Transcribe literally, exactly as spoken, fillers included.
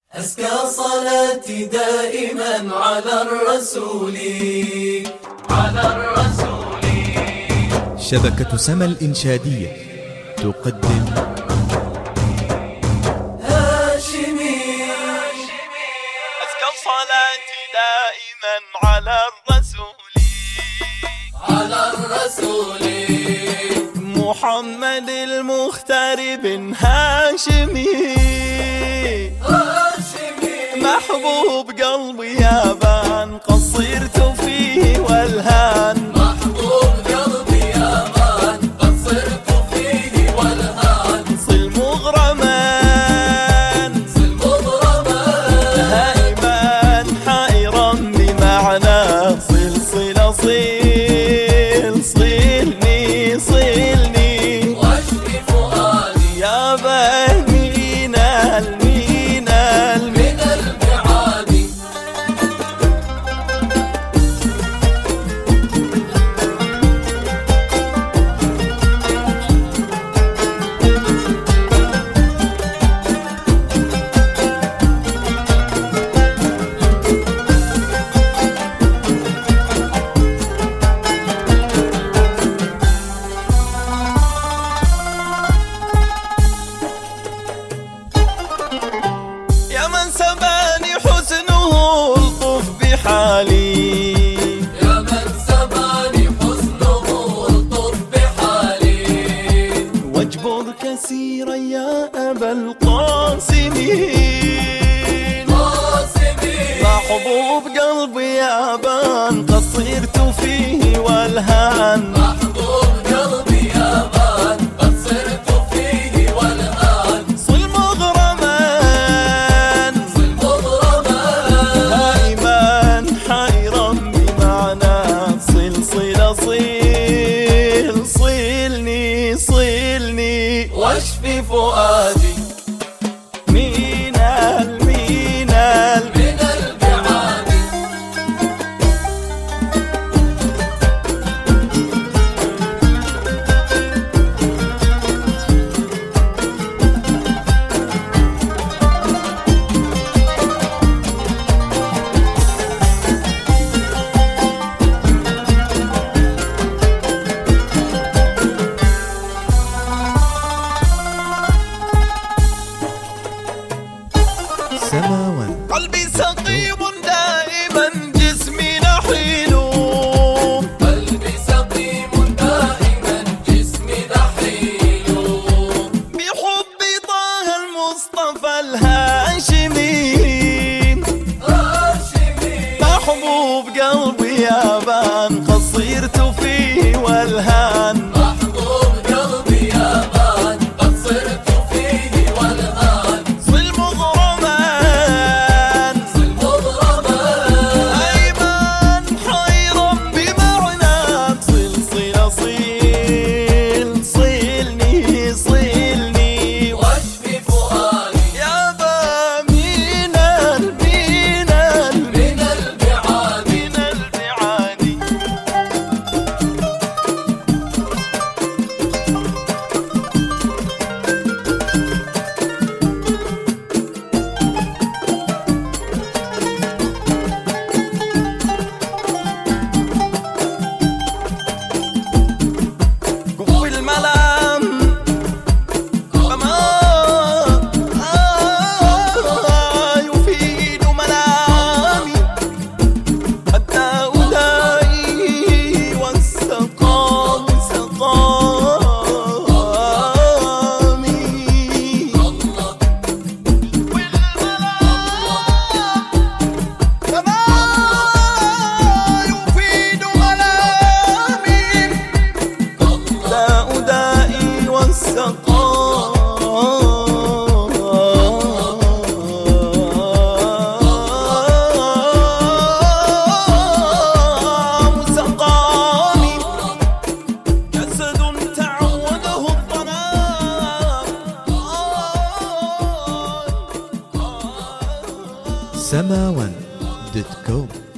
أزكى صلاتي دائما على الرسول على الرسول. شبكة سما الإنشادية تقدم هاشمي. أزكى صلاتي دائما على الرسول على الرسول محمد المختار بن هاشمي. محبوب قلبي يابان قصرت فيه والهان. محبوب قلبي يابان قصرت فيه والهان. صل مغرمان صل مغرمان هائمان حائرا بمعنى صل صل صل صلني صلني واشفي فؤادي يا بنين المين المين. من البعاد. يا من سباني حسنه الطف بحالي. يا من سباني حسنه الطف بحالي. واجبر كثيرا يا أبا القاسمين. قاسمي محبوب قلبي يابان قصرت فيه والهان. محبوب قلبي يابان قصرت فيه والآن. صل مغرمان صل مغرمان هائمان حائرا بمعنى صل صل صل صلني صلني واشفي فؤادي مين المين المين. من البعاد. سماوان قلبي سقيم دائما جسمي نحيل. قلبي سقيم دائما جسمي نحيل. بحب طه المصطفى الهاشمي. هاشمي محبوب قلبي يابان قصرت فيه والهان. محبوب قلبي يابان قصرت فيه والآن. صل مغرمان صل مغرمان أيمن حيرا بمعنى صل صل صل صلني صلني واشفي فؤادي يا بمين المين المين. من البعاد. من البعاد كف الملام فما آه يفيد ملامي الداء دائي والسقام سقامي. فما يفيد ملامي الداء دائي والسقام سقامي. جسد تعوده الظلام. سماوان دوت كوم.